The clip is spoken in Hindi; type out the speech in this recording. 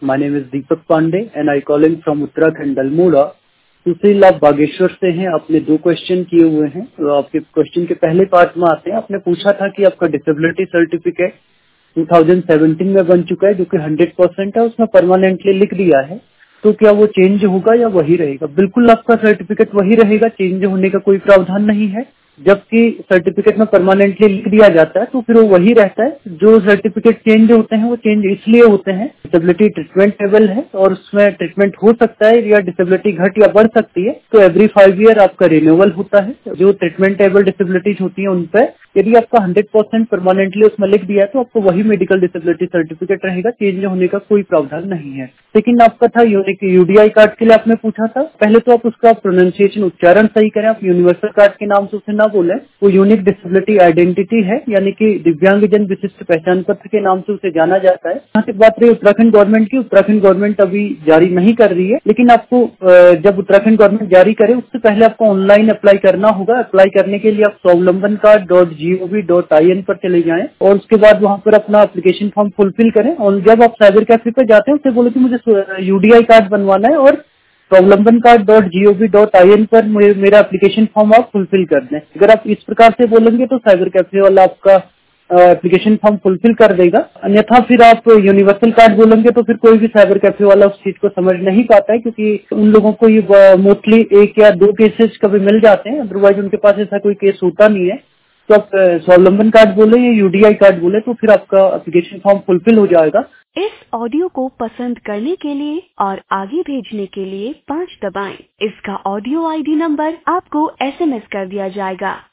My name is Deepak Pandey and I calling from Uttarakhand, Almora. सुशील, आप बागेश्वर से हैं। आपने 2 क्वेश्चन किए हुए हैं। तो आपके क्वेश्चन के पहले पार्ट में आते हैं। आपने पूछा था कि आपका डिसेबिलिटी सर्टिफिकेट 2017 में बन चुका है जो कि 100% है, उसमें परमानेंटली लिख दिया है। तो क्या वो चेंज होगा या वही रहेगा? बिल्कुल आपका सर्टिफिकेट वही रहेगा, चेंज होने का कोई प्रावधान नहीं है। जबकि सर्टिफिकेट में परमानेंटली लिख दिया जाता है तो फिर वो वही रहता है। जो सर्टिफिकेट चेंज होते हैं वो चेंज इसलिए होते हैं, डिसेबिलिटी ट्रीटमेंट टेबल है और उसमें ट्रीटमेंट हो सकता है या डिसेबिलिटी घट या बढ़ सकती है, तो एवरी 5 ईयर आपका रिन्यूअल होता है। जो ट्रीटमेंट टेबल डिसेबिलिटीज होती है उन पर यदि आपका 100% परमानेंटली उसमें लिख दिया है तो आपको वही मेडिकल डिसेबिलिटी सर्टिफिकेट रहेगा, चेंज होने का कोई प्रावधान नहीं है। लेकिन आपका था यूडीआई कार्ड के लिए आपने पूछा था। पहले तो आप उसका प्रोनाउंसिएशन उच्चारण सही करें। आप यूनिवर्सल कार्ड के नाम से उसे ना बोले, वो यूनिक डिसेबिलिटी आइडेंटिटी है, यानी कि दिव्यांगजन विशिष्ट पहचान पत्र के नाम से उसे जाना जाता है। यहाँ तक बात रही उत्तराखंड गवर्नमेंट की, उत्तराखंड गवर्नमेंट अभी जारी नहीं कर रही है, लेकिन आपको जब उत्तराखंड गवर्नमेंट जारी करे उससे पहले आपको ऑनलाइन अप्लाई करना होगा। अप्लाई करने के लिए आप स्वावलंबन कार्ड.gov.in पर चले जाएं और उसके बाद वहां पर अपना एप्लीकेशन फॉर्म फुलफिल करें। और जब आप साइबर कैफे पे जाते हैं उससे बोले कि मुझे यूडीआई कार्ड बनवाना है और स्वावलंबन कार्ड.gov.in पर मेरा एप्लीकेशन फॉर्म आप फुलफिल कर दें। अगर आप इस प्रकार से बोलेंगे तो साइबर कैफे वाला आपका एप्लीकेशन फॉर्म फुलफिल कर देगा। अन्यथा फिर आप यूनिवर्सल कार्ड बोलेंगे तो फिर कोई भी साइबर कैफे वाला उस चीज को समझ नहीं पाता है, क्योंकि उन लोगों को ये मोस्टली 1 या 2 केसेस कभी मिल जाते हैं, अदरवाइज उनके पास ऐसा कोई केस होता नहीं है। तो आप स्वावलंबन कार्ड बोले या यूडीआई कार्ड बोले तो फिर आपका एप्लीकेशन फॉर्म फुलफिल हो जाएगा। इस ऑडियो को पसंद करने के लिए और आगे भेजने के लिए 5 दबाएं। इसका ऑडियो आईडी नंबर आपको एसएमएस कर दिया जाएगा।